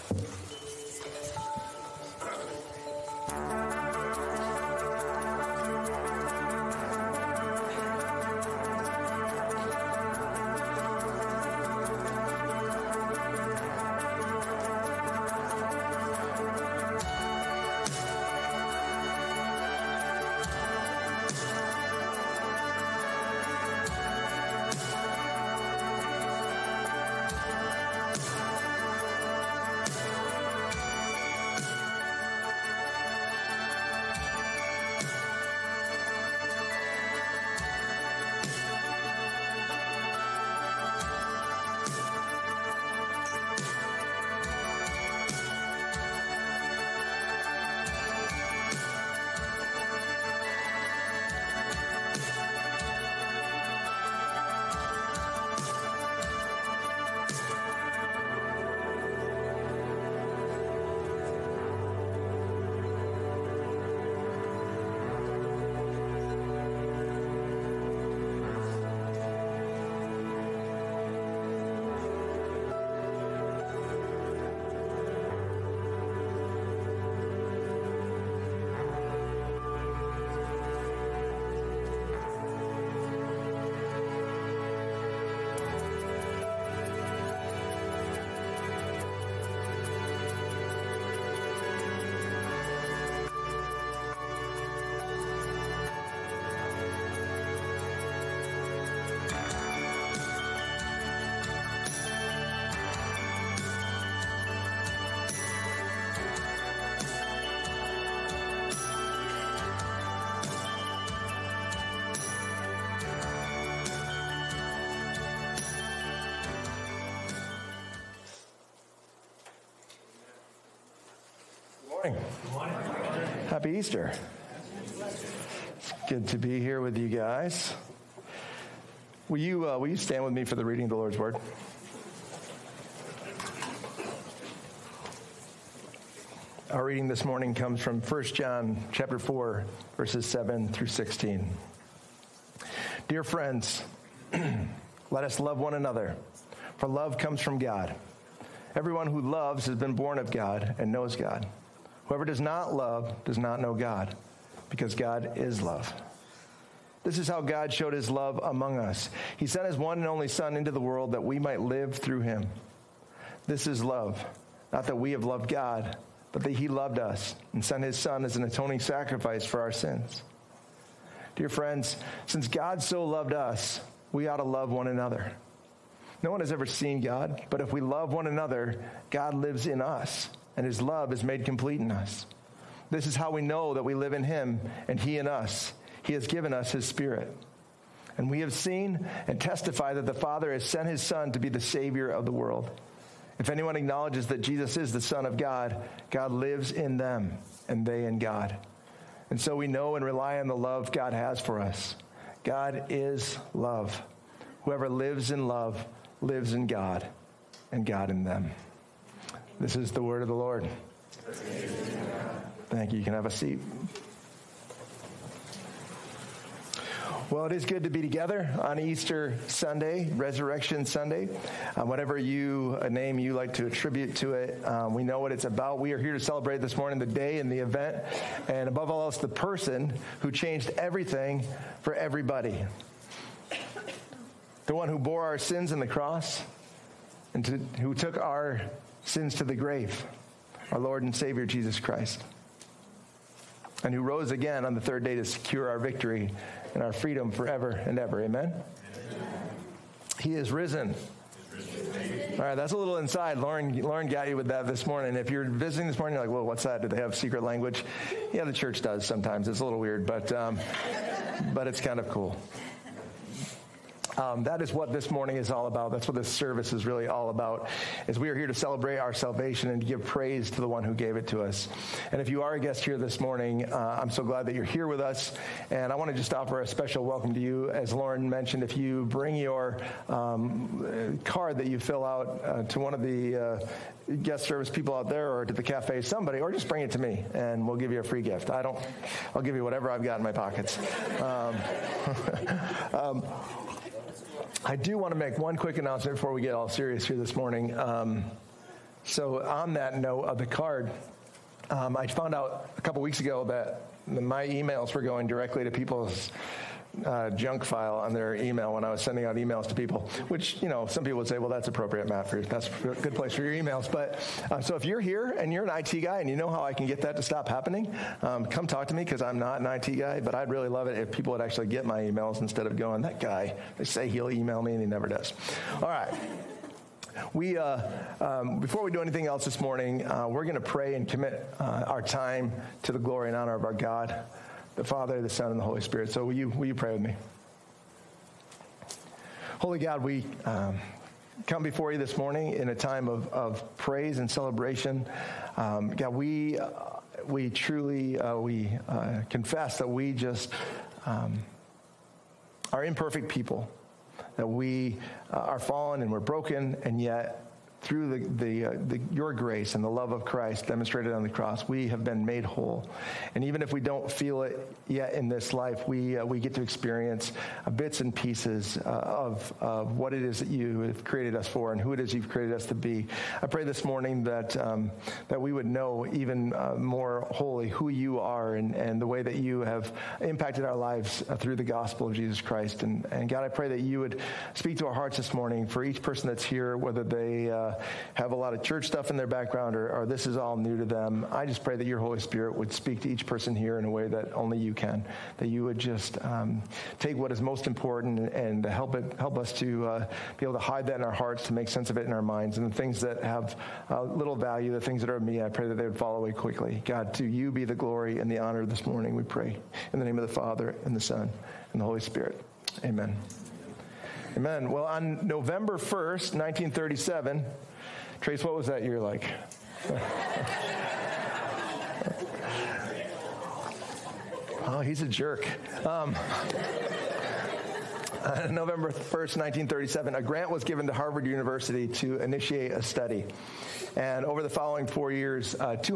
Happy Easter. It's good to be here with you guys. Will you stand with me for the reading of the Lord's Word? Our reading this morning comes from 1 John chapter 4, verses 7 through 16. Dear friends, let us love one another, for love comes from God. Everyone who loves has been born of God and knows God. Whoever does not love does not know God, because God is love. This is how God showed his love among us. He sent his one and only Son into the world that we might live through him. This is love, not that we have loved God, but that he loved us and sent his Son as an atoning sacrifice for our sins. Dear friends, since God so loved us, we ought to love one another. No one has ever seen God, but if we love one another, God lives in us, and his love is made complete in us. This is how we know that we live in him and he in us. He has given us his Spirit. And we have seen and testify that the Father has sent his Son to be the Savior of the world. If anyone acknowledges that Jesus is the Son of God, God lives in them, and they in God. And so we know and rely on the love God has for us. God is love. Whoever lives in love lives in God, and God in them. This is the word of the Lord. Thank you. You can have a seat. Well, it is good to be together on Easter Sunday, Resurrection Sunday. Whatever name you like to attribute to it, we know what it's about. We are here to celebrate this morning the day and the event, and above all else, the person who changed everything for everybody. The one who bore our sins on the cross and who took our sins to the grave, our Lord and Savior, Jesus Christ, and who rose again on the third day to secure our victory and our freedom forever and ever. Amen? He is risen. All right, that's a little inside. Lauren got you with that this morning. If you're visiting this morning, you're like, well, what's that? Do they have secret language? Yeah, the church does sometimes. It's a little weird, but it's kind of cool. That is what this morning is all about. That's what this service is really all about, is we are here to celebrate our salvation and to give praise to the one who gave it to us. And if you are a guest here this morning, I'm so glad that you're here with us. And I want to just offer a special welcome to you. As Lauren mentioned, if you bring your card that you fill out to one of the guest service people out there or to the cafe, somebody, or just bring it to me and we'll give you a free gift. I'll give you whatever I've got in my pockets. I do want to make one quick announcement before we get all serious here this morning. So on that note of the card, I found out a couple weeks ago that my emails were going directly to people's junk file on their email when I was sending out emails to people, which, some people would say, well, that's appropriate, Matt, that's a good place for your emails. But so if you're here and you're an IT guy and you know how I can get that to stop happening, come talk to me, because I'm not an IT guy, but I'd really love it if people would actually get my emails instead of going, that guy, they say he'll email me and he never does. All right. We, before we do anything else this morning, we're going to pray and commit our time to the glory and honor of our God, the Father, the Son, and the Holy Spirit. So will you pray with me? Holy God, we come before you this morning in a time of praise and celebration. God, we truly confess that we just are imperfect people, that we are fallen and we're broken, and yet through your grace and the love of Christ demonstrated on the cross, we have been made whole. And even if we don't feel it yet in this life, we get to experience bits and pieces of what it is that you have created us for and who it is you've created us to be. I pray this morning that we would know even more wholly who you are and the way that you have impacted our lives through the gospel of Jesus Christ. And God, I pray that you would speak to our hearts this morning for each person that's here, whether they have a lot of church stuff in their background or this is all new to them. I just pray that your Holy Spirit would speak to each person here in a way that only you can, that you would just take what is most important and help us to be able to hide that in our hearts, to make sense of it in our minds, and the things that have little value, the things that are of me, I pray that they would fall away quickly. God, to you be the glory and the honor this morning, we pray. In the name of the Father, and the Son, and the Holy Spirit. Amen. Amen. Well, on November 1st, 1937, Trace, what was that year like? Oh, he's a jerk. November 1st, 1937, a grant was given to Harvard University to initiate a study. And over the following 4 years,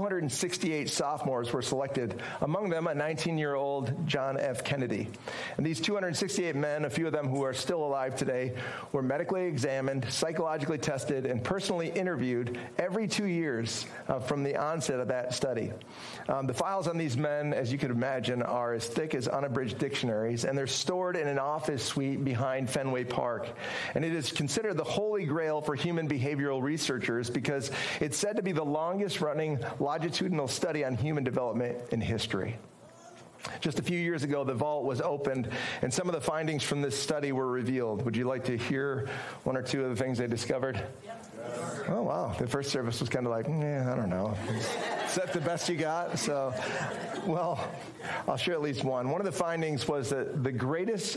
268 sophomores were selected, among them a 19-year-old John F. Kennedy. And these 268 men, a few of them who are still alive today, were medically examined, psychologically tested, and personally interviewed every 2 years from the onset of that study. The files on these men, as you could imagine, are as thick as unabridged dictionaries, and they're stored in an office suite behind Fenway Park. And it is considered the holy grail for human behavioral researchers because it's said to be the longest running longitudinal study on human development in history. Just a few years ago, the vault was opened, and some of the findings from this study were revealed. Would you like to hear one or two of the things they discovered? Yep. Oh, wow. The first service was kind of like, I don't know. Is that the best you got? So, well, I'll share at least one. One of the findings was that the greatest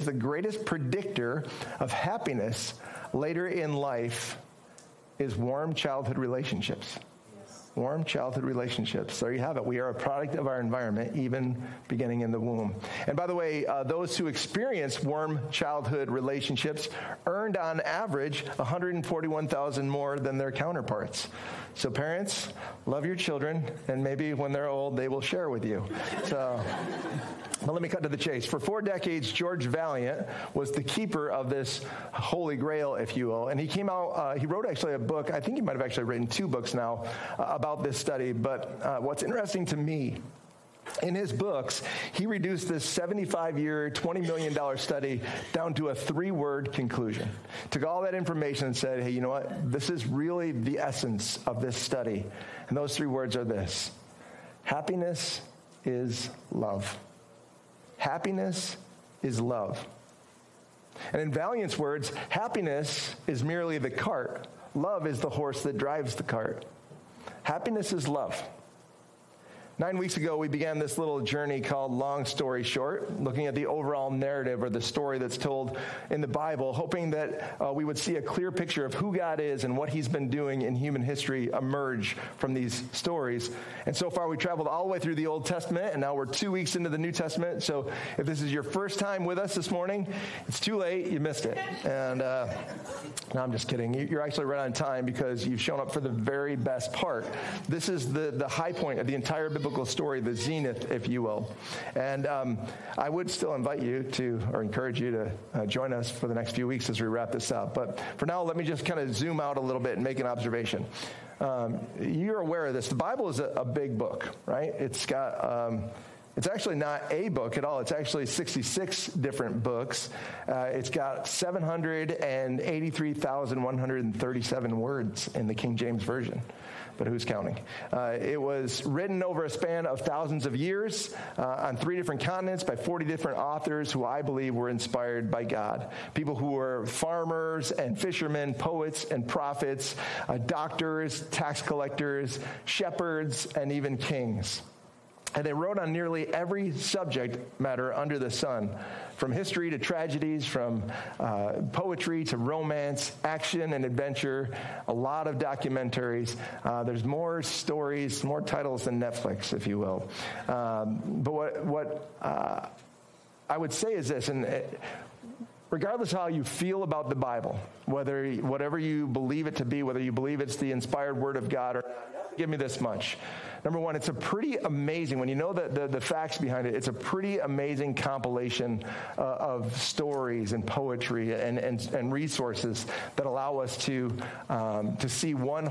predictor of happiness later in life is warm childhood relationships. Warm childhood relationships. There you have it. We are a product of our environment, even beginning in the womb. And by the way, those who experience warm childhood relationships earned on average $141,000 more than their counterparts. So parents, love your children, and maybe when they're old, they will share with you. So, but let me cut to the chase. For 4 decades, George Valiant was the keeper of this holy grail, if you will. And he came out, he wrote actually a book. I think he might have actually written 2 books now about this study. But what's interesting to me, in his books, he reduced this 75-year, $20 million study down to a 3-word conclusion. Took all that information and said, hey, you know what? This is really the essence of this study. And those 3 words are this: happiness is love. Happiness is love. And in Valiant's words, happiness is merely the cart. Love is the horse that drives the cart. Happiness is love. 9 weeks ago, we began this little journey called Long Story Short, looking at the overall narrative or the story that's told in the Bible, hoping that we would see a clear picture of who God is and what he's been doing in human history emerge from these stories. And so far, we traveled all the way through the Old Testament, and now we're 2 weeks into the New Testament. So if this is your first time with us this morning, it's too late. You missed it. And no, I'm just kidding. You're actually right on time because you've shown up for the very best part. This is the high point of the entire biblical biblical story, the zenith, if you will. And I would still invite you to, or encourage you to join us for the next few weeks as we wrap this up. But for now, let me just kind of zoom out a little bit and make an observation. You're aware of this. The Bible is a big book, right? It's got... It's actually not a book at all. It's actually 66 different books. It's got 783,137 words in the King James Version. But who's counting? It was written over a span of thousands of years on 3 different continents by 40 different authors who I believe were inspired by God. People who were farmers and fishermen, poets and prophets, doctors, tax collectors, shepherds, and even kings. And they wrote on nearly every subject matter under the sun, from history to tragedies, from poetry to romance, action and adventure, a lot of documentaries. There's more stories, more titles than Netflix, if you will. But what I would say is this, and regardless of how you feel about the Bible, whatever you believe it to be, whether you believe it's the inspired word of God or not, give me this much. Number one, it's a pretty amazing, when you know the facts behind it, it's a pretty amazing compilation of stories and poetry and resources that allow us to see one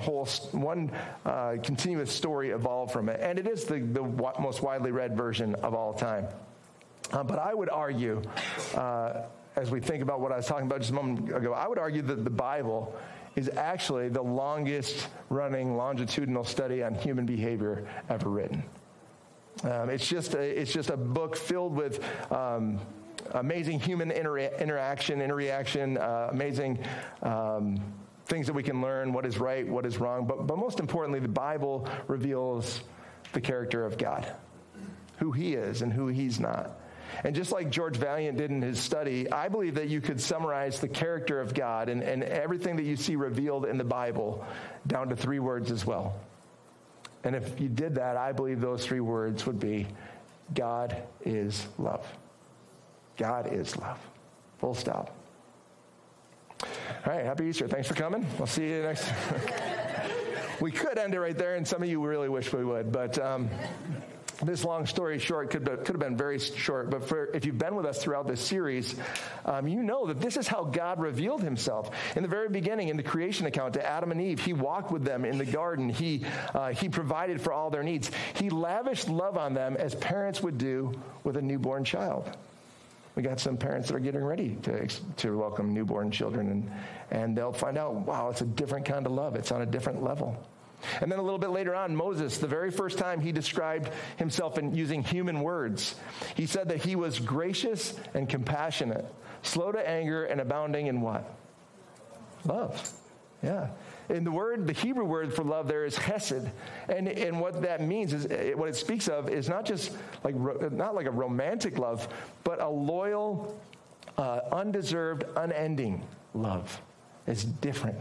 continuous story evolve from it. And it is the most widely read version of all time. But I would argue, as we think about what I was talking about just a moment ago, I would argue that the Bible is actually the longest running longitudinal study on human behavior ever written. It's just a book filled with amazing human interaction, amazing things that we can learn, what is right, what is wrong. But most importantly, the Bible reveals the character of God, who he is and who he's not. And just like George Valiant did in his study, I believe that you could summarize the character of God and everything that you see revealed in the Bible down to 3 words as well. And if you did that, I believe those 3 words would be, God is love. God is love. Full stop. All right, happy Easter. Thanks for coming. We'll see you next time. We could end it right there, and some of you really wish we would, but... This long story short could have been very short, but if you've been with us throughout this series, you know that this is how God revealed himself. In the very beginning, in the creation account to Adam and Eve, he walked with them in the garden. He provided for all their needs. He lavished love on them as parents would do with a newborn child. We got some parents that are getting ready to welcome newborn children, and they'll find out, wow, it's a different kind of love. It's on a different level. And then a little bit later on, Moses, the very first time he described himself in using human words, he said that he was gracious and compassionate, slow to anger and abounding in what? Love. Yeah. And the Hebrew word for love there is chesed. And what that means is, what it speaks of is not just not like a romantic love, but a loyal, undeserved, unending love. It's different.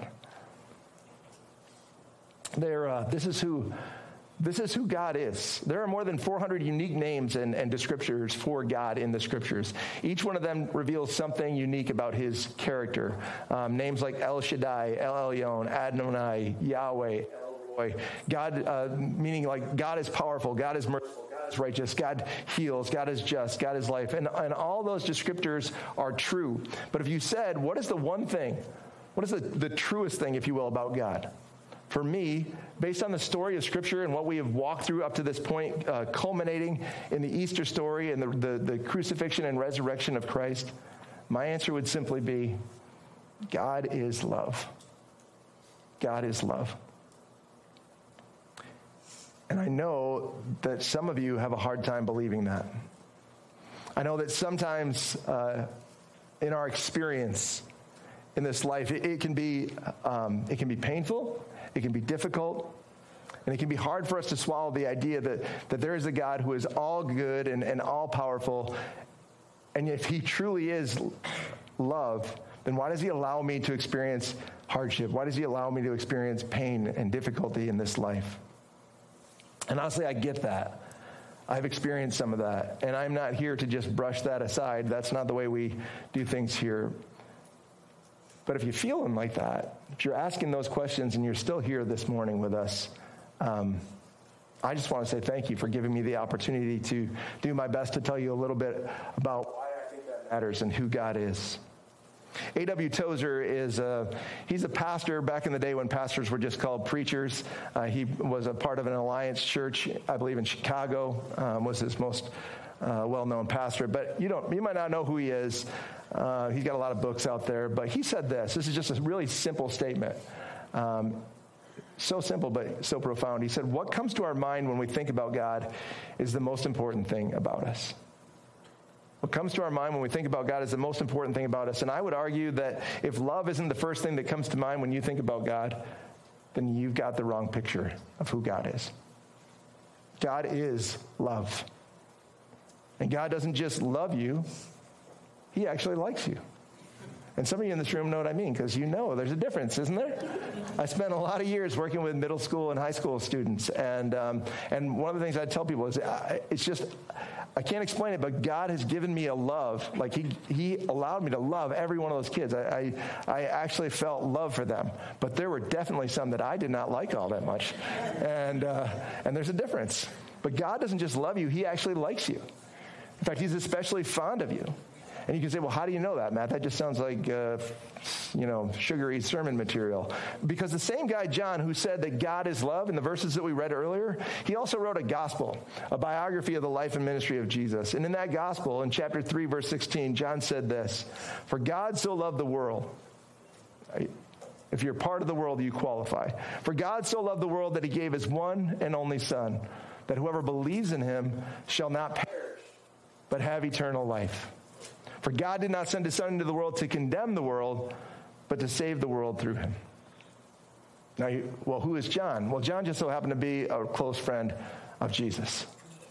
This is who God is. There are more than 400 unique names and descriptors for God in the Scriptures. Each one of them reveals something unique about his character. Names like El Shaddai, El Elyon, Adonai, Yahweh, Elroy. God, meaning like God is powerful, God is merciful, God is righteous, God heals, God is just, God is life. And all those descriptors are true. But if you said, what is the one thing, what is the truest thing, if you will, about God? For me, based on the story of Scripture and what we have walked through up to this point, culminating in the Easter story and the crucifixion and resurrection of Christ, my answer would simply be, God is love. God is love. And I know that some of you have a hard time believing that. I know that sometimes in our experience in this life, it can be painful. It can be difficult, and it can be hard for us to swallow the idea that there is a God who is all good and all powerful, and if he truly is love, then why does he allow me to experience hardship? Why does he allow me to experience pain and difficulty in this life? And honestly, I get that. I've experienced some of that, and I'm not here to just brush that aside. That's not the way we do things here. But if you're feeling like that, if you're asking those questions and you're still here this morning with us, I just want to say thank you for giving me the opportunity to do my best to tell you a little bit about why I think that matters and who God is. A.W. Tozer he's a pastor back in the day when pastors were just called preachers. He was a part of an Alliance church, I believe in Chicago, was his most well-known pastor. But you might not know who he is. He's got a lot of books out there. But he said this is just a really simple statement. So simple, but so profound. He said, what comes to our mind when we think about God is the most important thing about us. What comes to our mind when we think about God is the most important thing about us. And I would argue that if love isn't the first thing that comes to mind when you think about God, then you've got the wrong picture of who God is. God is love. And God doesn't just love you, he actually likes you. And some of you in this room know what I mean, because you know there's a difference, isn't there? I spent a lot of years working with middle school and high school students, and one of the things I tell people is, it's just, I can't explain it, but God has given me a love. Like he allowed me to love every one of those kids. I actually felt love for them, but there were definitely some that I did not like all that much, and there's a difference. But God doesn't just love you; he actually likes you. In fact, he's especially fond of you. And you can say, well, how do you know that, Matt? That just sounds like, sugary sermon material. Because the same guy, John, who said that God is love in the verses that we read earlier, he also wrote a gospel, a biography of the life and ministry of Jesus. And in that gospel, in chapter 3, verse 16, John said this, for God so loved the world. If you're part of the world, you qualify. For God so loved the world that he gave his one and only Son, that whoever believes in him shall not perish, but have eternal life. For God did not send his Son into the world to condemn the world, but to save the world through him. Now, who is John? Well, John just so happened to be a close friend of Jesus.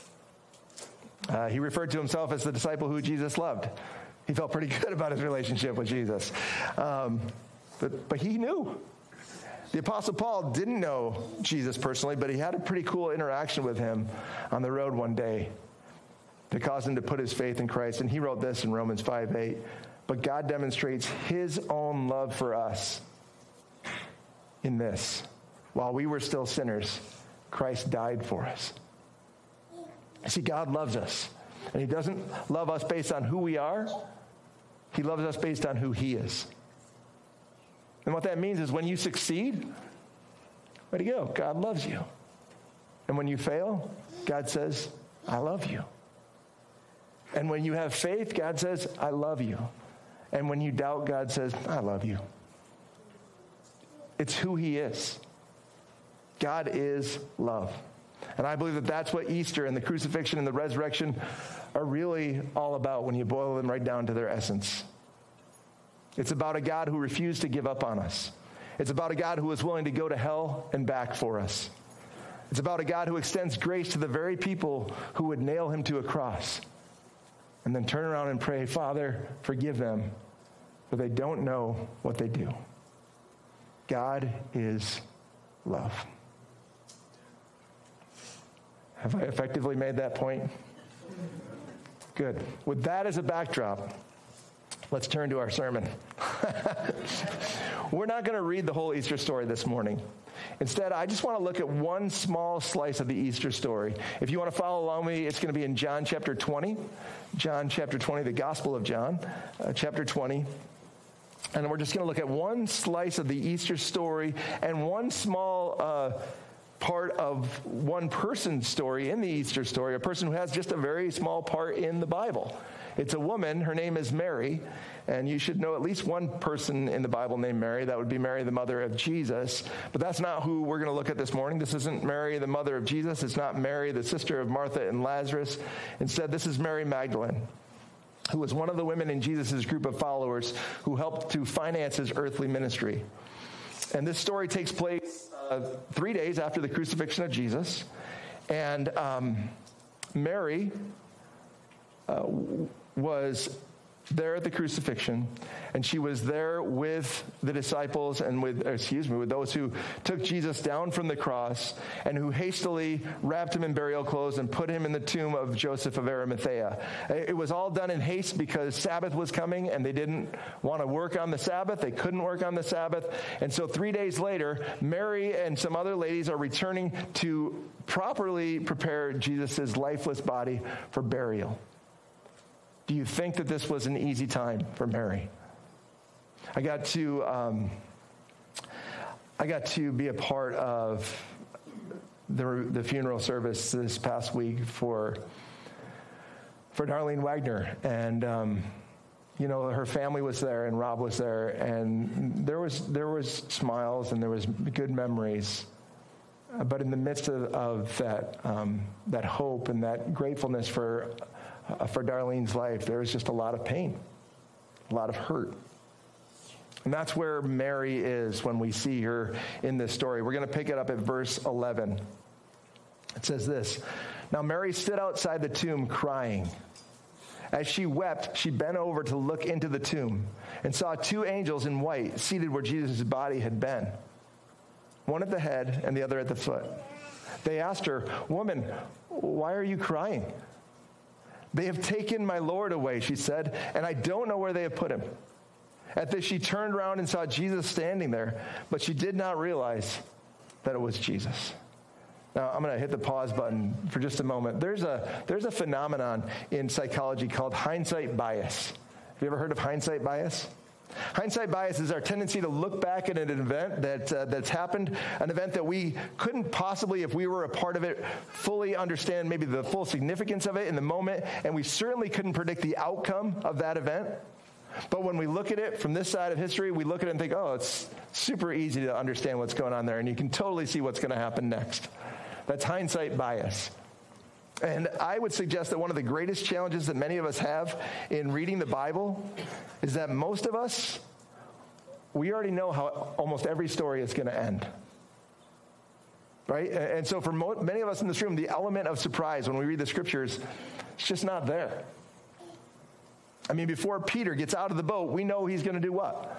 He referred to himself as the disciple who Jesus loved. He felt pretty good about his relationship with Jesus. But he knew. The Apostle Paul didn't know Jesus personally, but he had a pretty cool interaction with him on the road one day that caused him to put his faith in Christ. And he wrote this in Romans 5:8. But God demonstrates his own love for us in this. While we were still sinners, Christ died for us. See, God loves us. And he doesn't love us based on who we are. He loves us based on who he is. And what that means is when you succeed, way to go, God loves you. And when you fail, God says, I love you. And when you have faith, God says, I love you. And when you doubt, God says, I love you. It's who he is. God is love. And I believe that that's what Easter and the crucifixion and the resurrection are really all about when you boil them right down to their essence. It's about a God who refused to give up on us. It's about a God who was willing to go to hell and back for us. It's about a God who extends grace to the very people who would nail him to a cross and then turn around and pray, Father, forgive them, for they don't know what they do. God is love. Have I effectively made that point? Good. With that as a backdrop, let's turn to our sermon. We're not going to read the whole Easter story this morning. Instead, I just want to look at one small slice of the Easter story. If you want to follow along with me, it's going to be in John chapter 20. John chapter 20, the Gospel of John, chapter 20. And we're just going to look at one slice of the Easter story and one small part of one person's story in the Easter story, a person who has just a very small part in the Bible. It's a woman. Her name is Mary. And you should know at least one person in the Bible named Mary. That would be Mary, the mother of Jesus. But that's not who we're going to look at this morning. This isn't Mary, the mother of Jesus. It's not Mary, the sister of Martha and Lazarus. Instead, this is Mary Magdalene, who was one of the women in Jesus' group of followers who helped to finance his earthly ministry. And this story takes place 3 days after the crucifixion of Jesus. And Mary was there at the crucifixion, and she was there with the disciples and with those who took Jesus down from the cross and who hastily wrapped him in burial clothes and put him in the tomb of Joseph of Arimathea. It was all done in haste because Sabbath was coming and they didn't want to work on the Sabbath. They couldn't work on the Sabbath. And so 3 days later, Mary and some other ladies are returning to properly prepare Jesus' lifeless body for burial. Do you think that this was an easy time for Mary? I got to be a part of the funeral service this past week for Darlene Wagner, and her family was there, and Rob was there, and there was smiles and there was good memories. But in the midst of that hope and that gratefulness for Darlene's life, there was just a lot of pain, a lot of hurt. And that's where Mary is when we see her in this story. We're going to pick it up at verse 11. It says this: "Now Mary stood outside the tomb crying. As she wept, she bent over to look into the tomb and saw 2 angels in white seated where Jesus' body had been, one at the head and the other at the foot. They asked her, 'Woman, why are you crying?' 'They have taken my Lord away,' she said, 'and I don't know where they have put him.' At this, she turned around and saw Jesus standing there, but she did not realize that it was Jesus." Now, I'm going to hit the pause button for just a moment. There's a phenomenon in psychology called hindsight bias. Have you ever heard of hindsight bias? Hindsight bias is our tendency to look back at an event that's happened, an event that we couldn't possibly, if we were a part of it, fully understand maybe the full significance of it in the moment, and we certainly couldn't predict the outcome of that event. But when we look at it from this side of history, we look at it and think, oh, it's super easy to understand what's going on there, and you can totally see what's going to happen next. That's hindsight bias. And I would suggest that one of the greatest challenges that many of us have in reading the Bible is that most of us, we already know how almost every story is going to end. Right? And so for many of us in this room, the element of surprise when we read the scriptures, it's just not there. I mean, before Peter gets out of the boat, we know he's going to do what?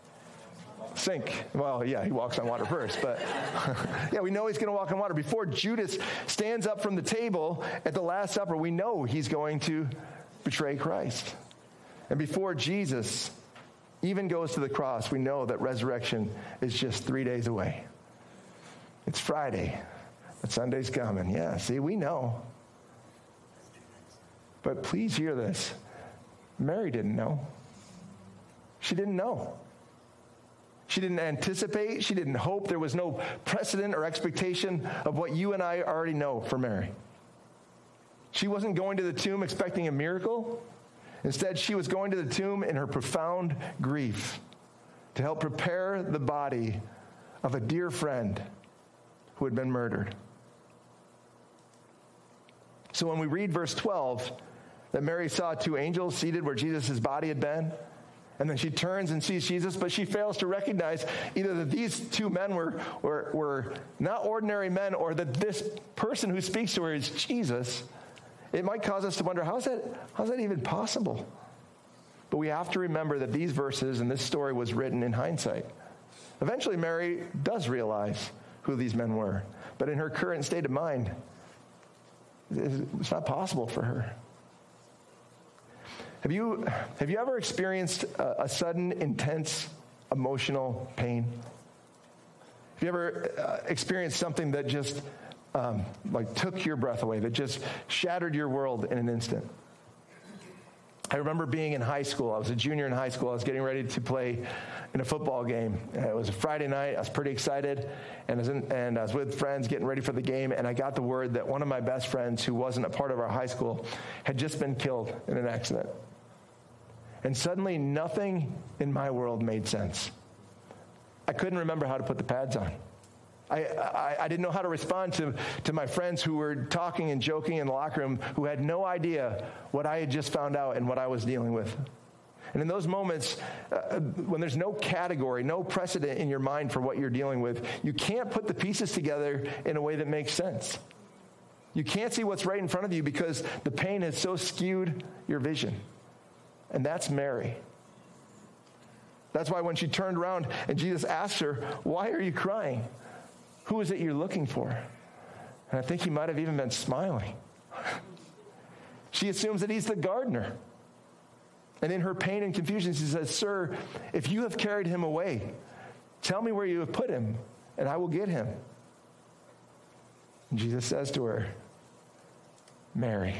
Sink. Well, yeah, he walks on water first, but yeah, we know he's going to walk on water. Before Judas stands up from the table at the Last Supper, we know he's going to betray Christ. And before Jesus even goes to the cross, we know that resurrection is just 3 days away. It's Friday, but Sunday's coming. Yeah, see, we know. But please hear this. Mary didn't know. She didn't know. She didn't anticipate. She didn't hope. There was no precedent or expectation of what you and I already know for Mary. She wasn't going to the tomb expecting a miracle. Instead, she was going to the tomb in her profound grief to help prepare the body of a dear friend who had been murdered. So when we read verse 12, that Mary saw 2 angels seated where Jesus' body had been, and then she turns and sees Jesus, but she fails to recognize either that these 2 men were not ordinary men, or that this person who speaks to her is Jesus. It might cause us to wonder, how's that even possible? But we have to remember that these verses and this story was written in hindsight. Eventually, Mary does realize who these men were, but in her current state of mind, it's not possible for her. Have you ever experienced a sudden, intense, emotional pain? Have you ever experienced something that just took your breath away, that just shattered your world in an instant? I remember being in high school. I was a junior in high school. I was getting ready to play in a football game. It was a Friday night. I was pretty excited, and I was with friends getting ready for the game, and I got the word that one of my best friends, who wasn't a part of our high school, had just been killed in an accident. And suddenly, nothing in my world made sense. I couldn't remember how to put the pads on. I didn't know how to respond to my friends who were talking and joking in the locker room, who had no idea what I had just found out and what I was dealing with. And in those moments, when there's no category, no precedent in your mind for what you're dealing with, you can't put the pieces together in a way that makes sense. You can't see what's right in front of you because the pain has so skewed your vision. And that's Mary. That's why when she turned around and Jesus asked her, "Why are you crying? Who is it you're looking for?" And I think he might have even been smiling. She assumes that he's the gardener. And in her pain and confusion, she says, "Sir, if you have carried him away, tell me where you have put him, and I will get him." And Jesus says to her, "Mary."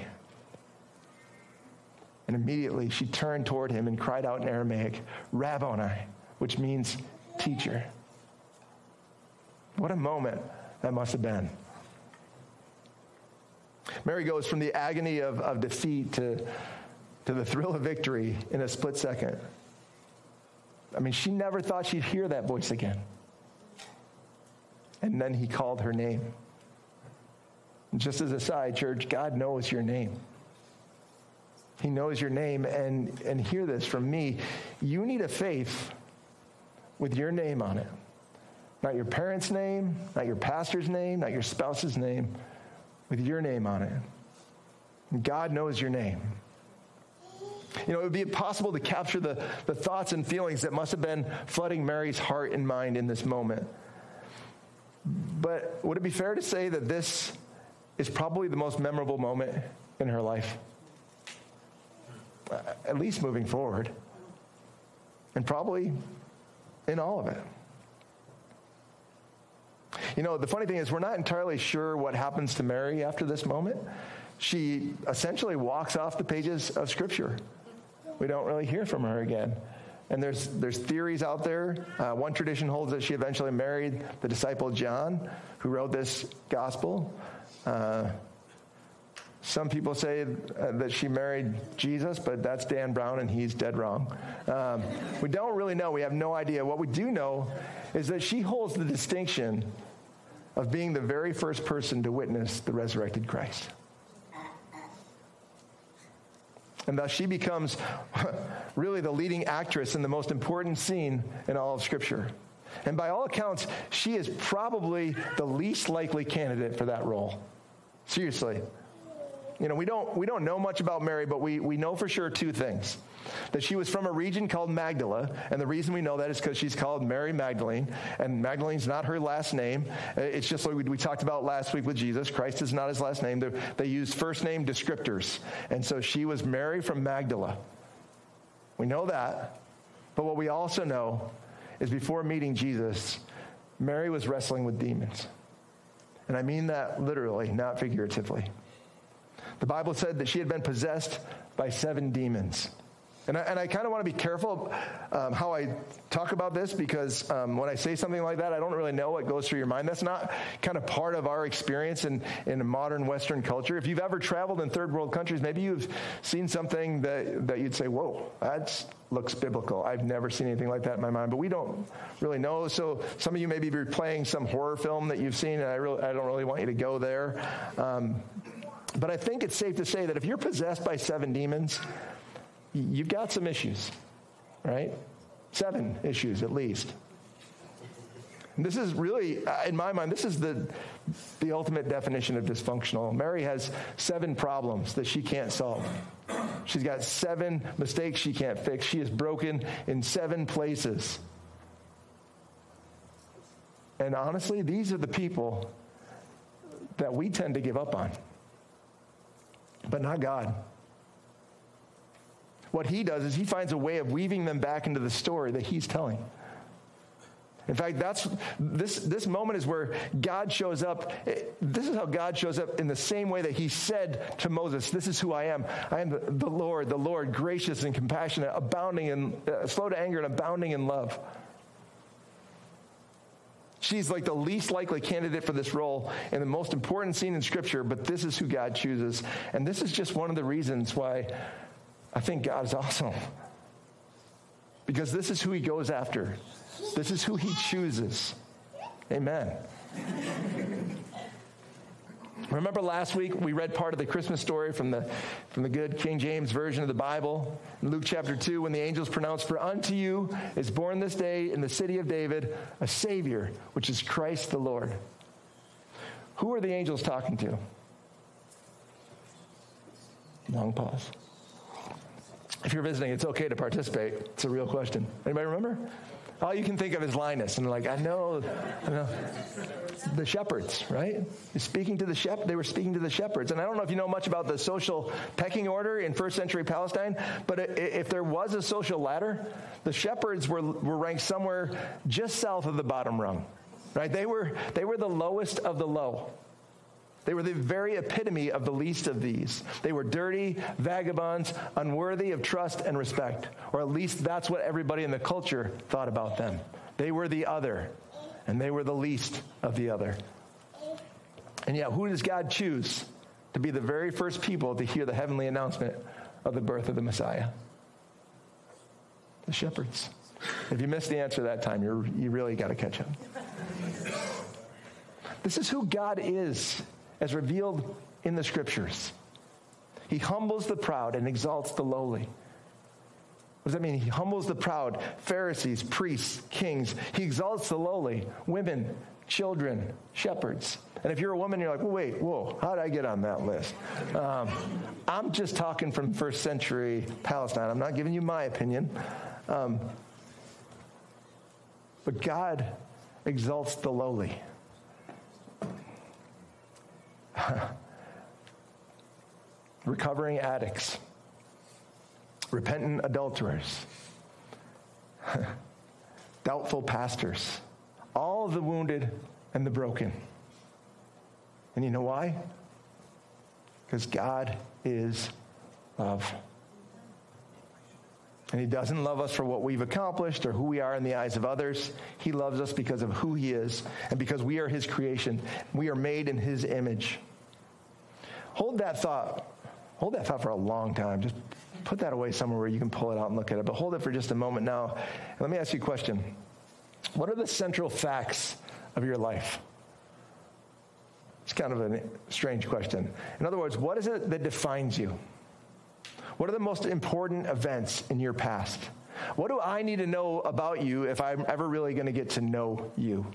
And immediately she turned toward him and cried out in Aramaic, "Rabboni," which means teacher. What a moment that must have been. Mary goes from the agony of defeat to the thrill of victory in a split second. I mean, she never thought she'd hear that voice again. And then he called her name. And just as a side, church, God knows your name. He knows your name, and hear this from me. You need a faith with your name on it. Not your parents' name, not your pastor's name, not your spouse's name, with your name on it. And God knows your name. You know, it would be impossible to capture the thoughts and feelings that must have been flooding Mary's heart and mind in this moment. But would it be fair to say that this is probably the most memorable moment in her life? At least moving forward. And probably in all of it. You know, the funny thing is we're not entirely sure what happens to Mary after this moment. She essentially walks off the pages of Scripture. We don't really hear from her again. And there's theories out there. One tradition holds that she eventually married the disciple John, who wrote this gospel. Some people say that she married Jesus, but that's Dan Brown, and he's dead wrong. We don't really know. We have no idea. What we do know is that she holds the distinction of being the very first person to witness the resurrected Christ. And thus she becomes really the leading actress in the most important scene in all of Scripture. And by all accounts, she is probably the least likely candidate for that role. Seriously. You know, we don't know much about Mary, but we know for sure two things. That she was from a region called Magdala, and the reason we know that is because she's called Mary Magdalene, and Magdalene's not her last name. It's just like we talked about last week with Jesus. Christ is not his last name. They use first name descriptors, and so she was Mary from Magdala. We know that, but what we also know is before meeting Jesus, Mary was wrestling with demons. And I mean that literally, not figuratively. The Bible said that she had been possessed by 7 demons. And I kind of want to be careful how I talk about this, because when I say something like that, I don't really know what goes through your mind. That's not kind of part of our experience in a modern Western culture. If you've ever traveled in third world countries, maybe you've seen something that you'd say, "Whoa, that looks biblical. I've never seen anything like that in my mind." But we don't really know. So some of you may be replaying some horror film that you've seen, and I don't really want you to go there. But I think it's safe to say that if you're possessed by 7 demons, you've got some issues, right? 7 issues at least. And this is really, in my mind, this is the ultimate definition of dysfunctional. Mary has 7 problems that she can't solve. She's got 7 mistakes she can't fix. She is broken in 7 places. And honestly, these are the people that we tend to give up on. But not God. What he does is he finds a way of weaving them back into the story that he's telling. In fact, this moment is where God shows up. This is how God shows up in the same way that he said to Moses, "This is who I am. I am the Lord, gracious and compassionate, abounding in slow to anger and abounding in love." She's like the least likely candidate for this role in the most important scene in Scripture, but this is who God chooses. And this is just one of the reasons why I think God is awesome. Because this is who he goes after. This is who he chooses. Amen. Remember last week we read part of the Christmas story from the good King James Version of the Bible. In Luke chapter 2, when the angels pronounced, "For unto you is born this day in the city of David a Savior, which is Christ the Lord." Who are the angels talking to? Long pause. If you're visiting, it's okay to participate. It's a real question. Anybody remember? All you can think of is Linus, and like, I know. The shepherds, right? They were speaking to the shepherds. And I don't know if you know much about the social pecking order in first century Palestine, but if there was a social ladder, the shepherds were ranked somewhere just south of the bottom rung, right? They were the lowest of the low. They were the very epitome of the least of these. They were dirty, vagabonds, unworthy of trust and respect, or at least that's what everybody in the culture thought about them. They were the other, and they were the least of the other. And yet, who does God choose to be the very first people to hear the heavenly announcement of the birth of the Messiah? The shepherds. If you missed the answer that time, you really got to catch up. This is who God is, as revealed in the Scriptures. He humbles the proud and exalts the lowly. What does that mean? He humbles the proud, Pharisees, priests, kings. He exalts the lowly, women, children, shepherds. And if you're a woman, you're like, whoa, how did I get on that list? I'm just talking from first century Palestine. I'm not giving you my opinion. But God exalts the lowly. Recovering addicts, repentant adulterers, doubtful pastors, all the wounded and the broken. And you know why? Because God is love. And he doesn't love us for what we've accomplished or who we are in the eyes of others. He loves us because of who he is and because we are his creation. We are made in his image. Hold that thought for a long time. Just put that away somewhere where you can pull it out and look at it. But hold it for just a moment now. And let me ask you a question. What are the central facts of your life? It's kind of a strange question. In other words, what is it that defines you? What are the most important events in your past? What do I need to know about you if I'm ever really going to get to know you?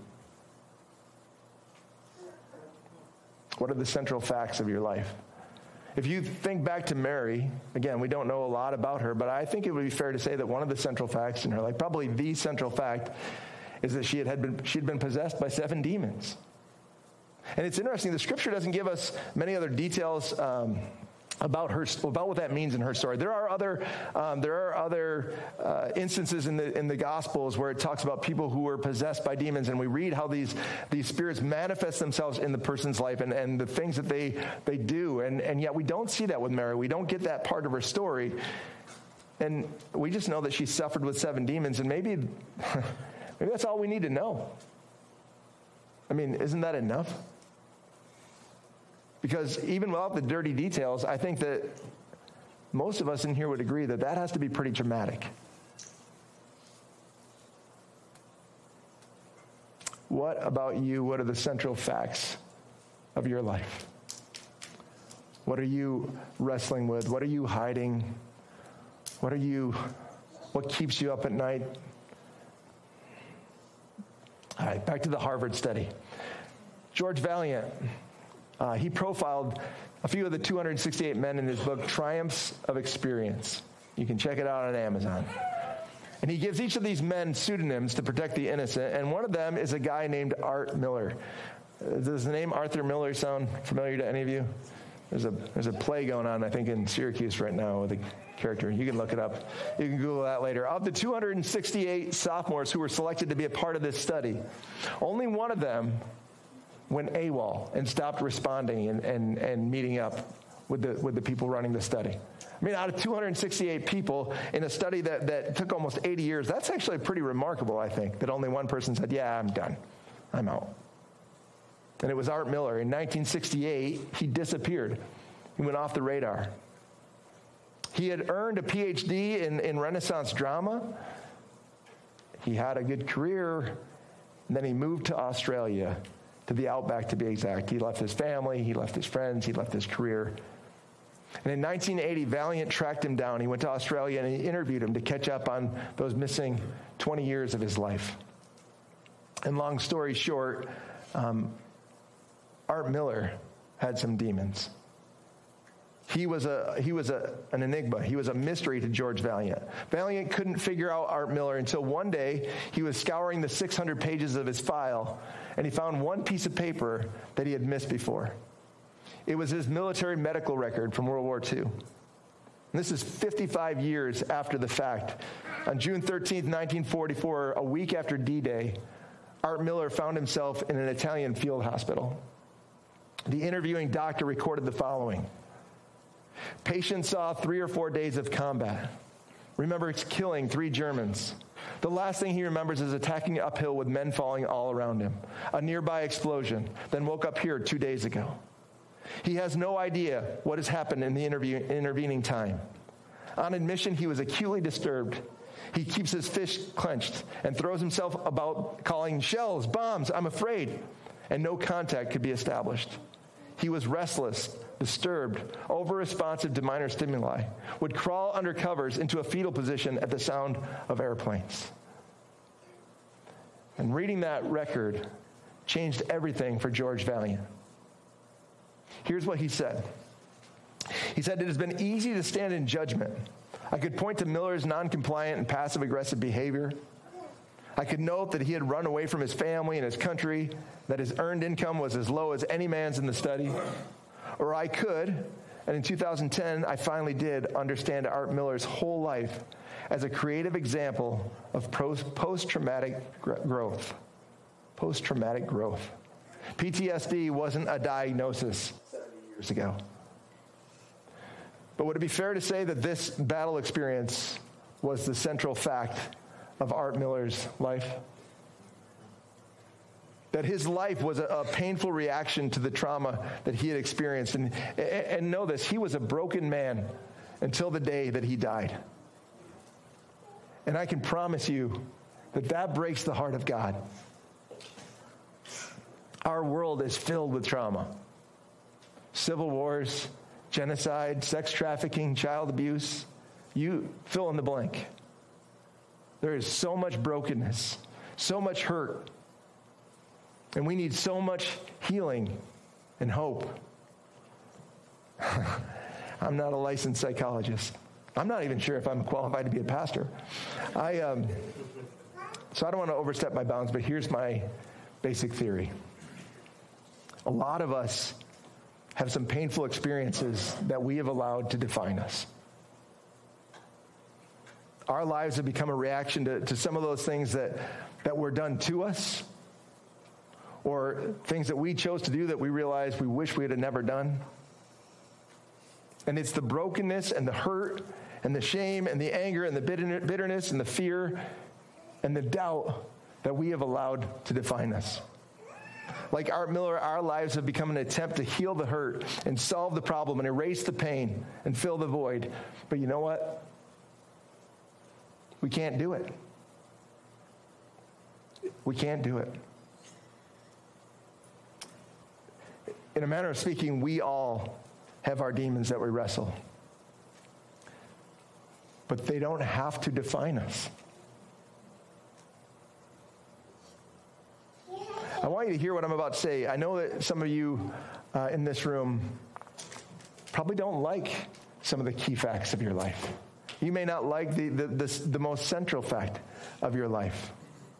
What are the central facts of your life? If you think back to Mary, again, we don't know a lot about her, but I think it would be fair to say that one of the central facts in her life, probably the central fact, is that she'd been possessed by 7 demons. And it's interesting, the scripture doesn't give us many other details about what that means in her story. There are other instances in the Gospels where it talks about people who were possessed by demons, and we read how these spirits manifest themselves in the person's life and the things that they do, and yet we don't see that with Mary. We don't get that part of her story, and we just know that she suffered with 7 demons, and maybe that's all we need to know. I mean, isn't that enough? Because even without the dirty details, I think that most of us in here would agree that that has to be pretty traumatic. What about you? What are the central facts of your life? What are you wrestling with? What are you hiding? What keeps you up at night? All right, back to the Harvard study. George Valiant, he profiled a few of the 268 men in his book, Triumphs of Experience. You can check it out on Amazon. And he gives each of these men pseudonyms to protect the innocent, and one of them is a guy named Art Miller. Does the name Arthur Miller sound familiar to any of you? There's a play going on, I think, in Syracuse right now with a character. You can look it up. You can Google that later. Of the 268 sophomores who were selected to be a part of this study, only one of them went AWOL and stopped responding and meeting up with the people running the study. I mean, out of 268 people in a study that took almost 80 years, that's actually pretty remarkable, I think, that only one person said, yeah, I'm done. I'm out. And it was Art Miller. In 1968, he disappeared. He went off the radar. He had earned a PhD in Renaissance drama. He had a good career. And then he moved to Australia, to the outback to be exact. He left his family, he left his friends, he left his career. And in 1980, Valiant tracked him down. He went to Australia and he interviewed him to catch up on those missing 20 years of his life. And long story short, Art Miller had some demons. He was an enigma. He was a mystery to George Vaillant. Vaillant couldn't figure out Art Miller until one day he was scouring the 600 pages of his file, and he found one piece of paper that he had missed before. It was his military medical record from World War II. And this is 55 years after the fact. On June 13th, 1944, a week after D-Day, Art Miller found himself in an Italian field hospital. The interviewing doctor recorded the following. Patient saw 3 or 4 days of combat. Remembers killing 3 Germans. The last thing he remembers is attacking uphill with men falling all around him. A nearby explosion. Then woke up here 2 days ago. He has no idea what has happened in the intervening time. On admission, he was acutely disturbed. He keeps his fist clenched and throws himself about calling shells, bombs, I'm afraid. And no contact could be established. He was restless, disturbed, over-responsive to minor stimuli, would crawl under covers into a fetal position at the sound of airplanes. And reading that record changed everything for George Vaillant. Here's what he said. He said, "It has been easy to stand in judgment. I could point to Miller's non-compliant and passive-aggressive behavior. I could note that he had run away from his family and his country, that his earned income was as low as any man's in the study. Or I could, and in 2010, I finally did understand Art Miller's whole life as a creative example of post-traumatic growth. Post-traumatic growth. PTSD wasn't a diagnosis 70 years ago. But would it be fair to say that this battle experience was the central fact of Art Miller's life? That his life was a painful reaction to the trauma that he had experienced. And know this, he was a broken man until the day that he died. And I can promise you that breaks the heart of God. Our world is filled with trauma. Civil wars, genocide, sex trafficking, child abuse. You fill in the blank. There is so much brokenness, so much hurt, and we need so much healing and hope. I'm not a licensed psychologist. I'm not even sure if I'm qualified to be a pastor. So I don't want to overstep my bounds, but here's my basic theory. A lot of us have some painful experiences that we have allowed to define us. Our lives have become a reaction to some of those things that were done to us, or things that we chose to do that we realized we wish we had never done. And it's the brokenness and the hurt and the shame and the anger and the bitterness and the fear and the doubt that we have allowed to define us. Like Art Miller, our lives have become an attempt to heal the hurt and solve the problem and erase the pain and fill the void. But you know what? We can't do it. We can't do it. In a manner of speaking, we all have our demons that we wrestle. But they don't have to define us. I want you to hear what I'm about to say. I know that some of you in this room probably don't like some of the key facts of your life. You may not like the most central fact of your life.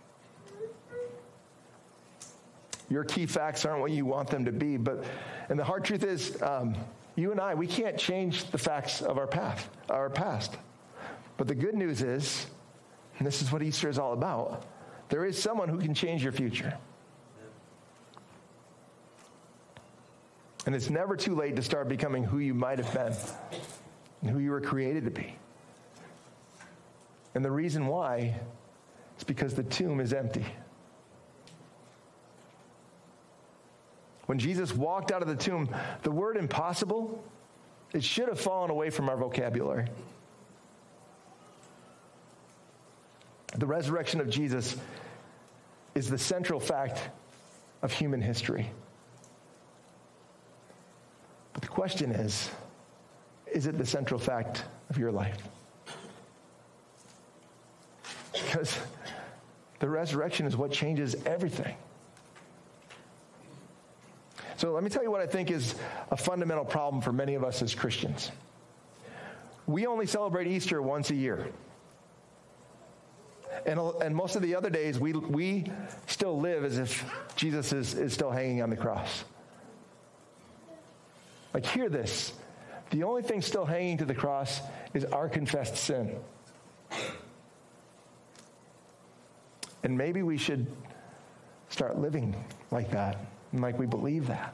Your key facts aren't what you want them to be, and the hard truth is, you and I, we can't change the facts of our past. But the good news is, and this is what Easter is all about, there is someone who can change your future. And it's never too late to start becoming who you might have been and who you were created to be. And the reason why is because the tomb is empty. When Jesus walked out of the tomb, the word impossible, it should have fallen away from our vocabulary. The resurrection of Jesus is the central fact of human history. But the question is it the central fact of your life? Because the resurrection is what changes everything. So let me tell you what I think is a fundamental problem for many of us as Christians. We only celebrate Easter once a year. And most of the other days, we still live as if Jesus is still hanging on the cross. Like, hear this. The only thing still hanging to the cross is our confessed sin. And maybe we should start living like that, and like we believe that.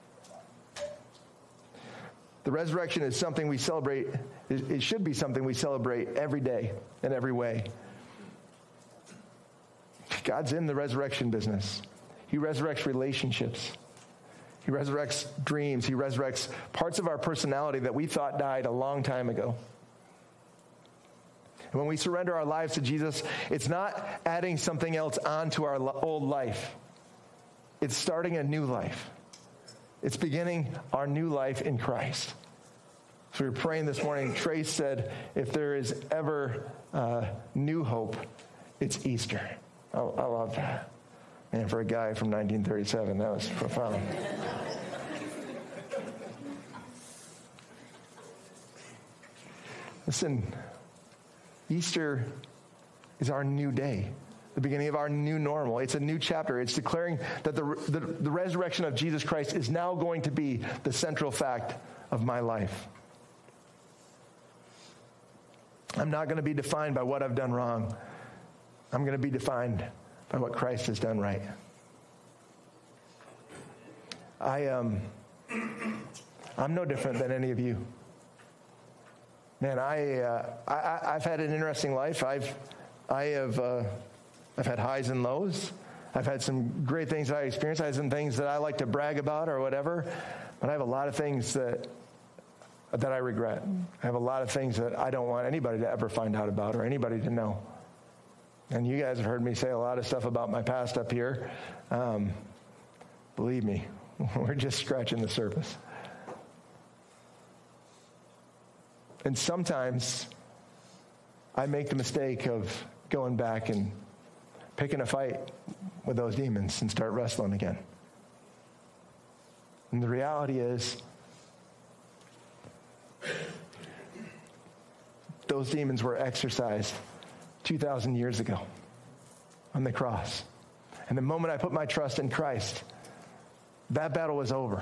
The resurrection is something we celebrate. It should be something we celebrate every day in every way. God's in the resurrection business. He resurrects relationships. He resurrects dreams. He resurrects parts of our personality that we thought died a long time ago. And when we surrender our lives to Jesus, it's not adding something else onto our old life. It's starting a new life. It's beginning our new life in Christ. So we were praying this morning. Trace said, if there is ever new hope, it's Easter. I love that. And for a guy from 1937, that was profound. Listen, Easter is our new day, the beginning of our new normal. It's a new chapter. It's declaring that the resurrection of Jesus Christ is now going to be the central fact of my life. I'm not going to be defined by what I've done wrong. I'm going to be defined by what Christ has done right. I'm no different than any of you. Man, I've had an interesting life. I've had highs and lows. I've had some great things I experienced. I had some things that I like to brag about or whatever. But I have a lot of things that I regret. I have a lot of things that I don't want anybody to ever find out about or anybody to know. And you guys have heard me say a lot of stuff about my past up here. Believe me, we're just scratching the surface. And sometimes I make the mistake of going back and picking a fight with those demons and start wrestling again. And the reality is, those demons were exorcised 2,000 years ago on the cross. And the moment I put my trust in Christ, that battle was over.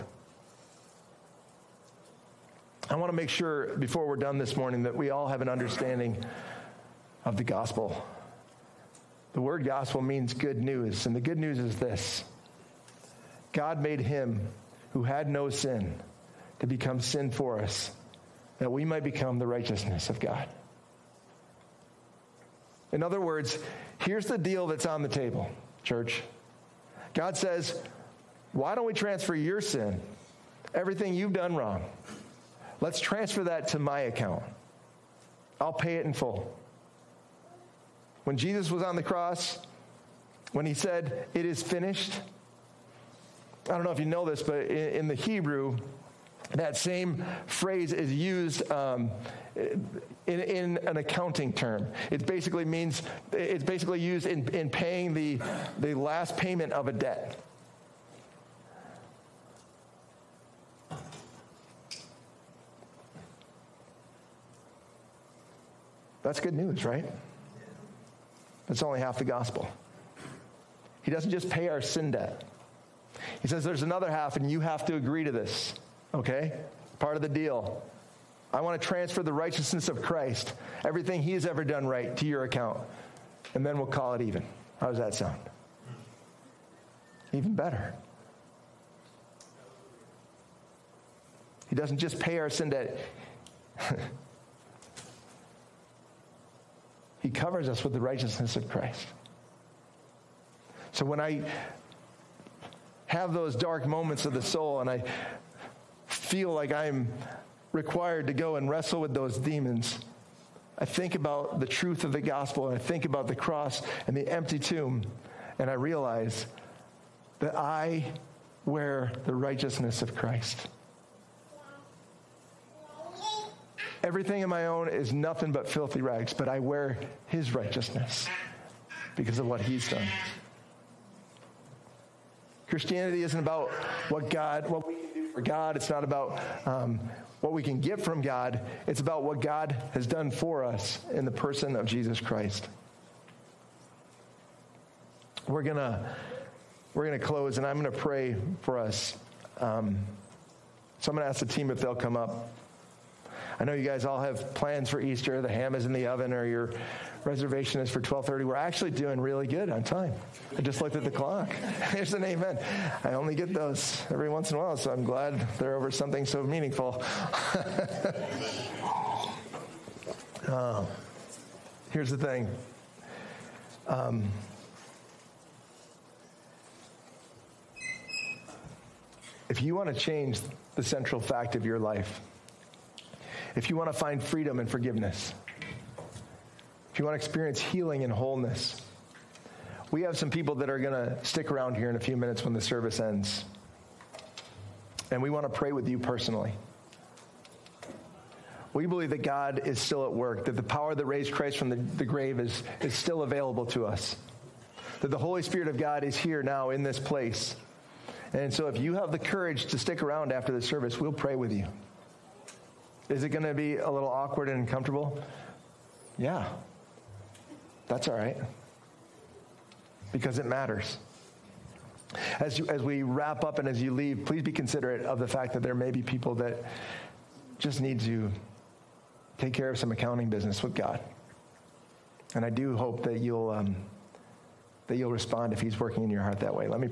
I want to make sure, before we're done this morning, that we all have an understanding of the gospel. The word gospel means good news, and the good news is this. God made him who had no sin to become sin for us, that we might become the righteousness of God. In other words, here's the deal that's on the table, church. God says, why don't we transfer your sin, everything you've done wrong? Let's transfer that to my account. I'll pay it in full. When Jesus was on the cross, when he said, it is finished, I don't know if you know this, but in the Hebrew, that same phrase is used in an accounting term. It basically means, it's basically used in paying the last payment of a debt. That's good news, right? That's only half the gospel. He doesn't just pay our sin debt. He says there's another half, and you have to agree to this, okay? Part of the deal. I want to transfer the righteousness of Christ, everything he has ever done right, to your account, and then we'll call it even. How does that sound? Even better. He doesn't just pay our sin debt. He covers us with the righteousness of Christ. So when I have those dark moments of the soul and I feel like I'm required to go and wrestle with those demons, I think about the truth of the gospel, and I think about the cross and the empty tomb, and I realize that I wear the righteousness of Christ. Everything in my own is nothing but filthy rags, but I wear his righteousness because of what he's done. Christianity isn't about what we can do for God. It's not about what we can get from God. It's about what God has done for us in the person of Jesus Christ. We're gonna close, and I'm gonna pray for us. So I'm gonna ask the team if they'll come up. I know you guys all have plans for Easter. The ham is in the oven, or your reservation is for 12:30. We're actually doing really good on time. I just looked at the clock. There's an amen. I only get those every once in a while, so I'm glad they're over something so meaningful. Here's the thing. If you want to change the central fact of your life, if you want to find freedom and forgiveness, if you want to experience healing and wholeness, we have some people that are going to stick around here in a few minutes when the service ends. And we want to pray with you personally. We believe that God is still at work, that the power that raised Christ from the grave is still available to us, that the Holy Spirit of God is here now in this place. And so if you have the courage to stick around after the service, we'll pray with you. Is it going to be a little awkward and uncomfortable? Yeah. That's all right. Because it matters. As we wrap up and as you leave, please be considerate of the fact that there may be people that just need to take care of some accounting business with God. And I do hope that you'll respond if he's working in your heart that way. Let me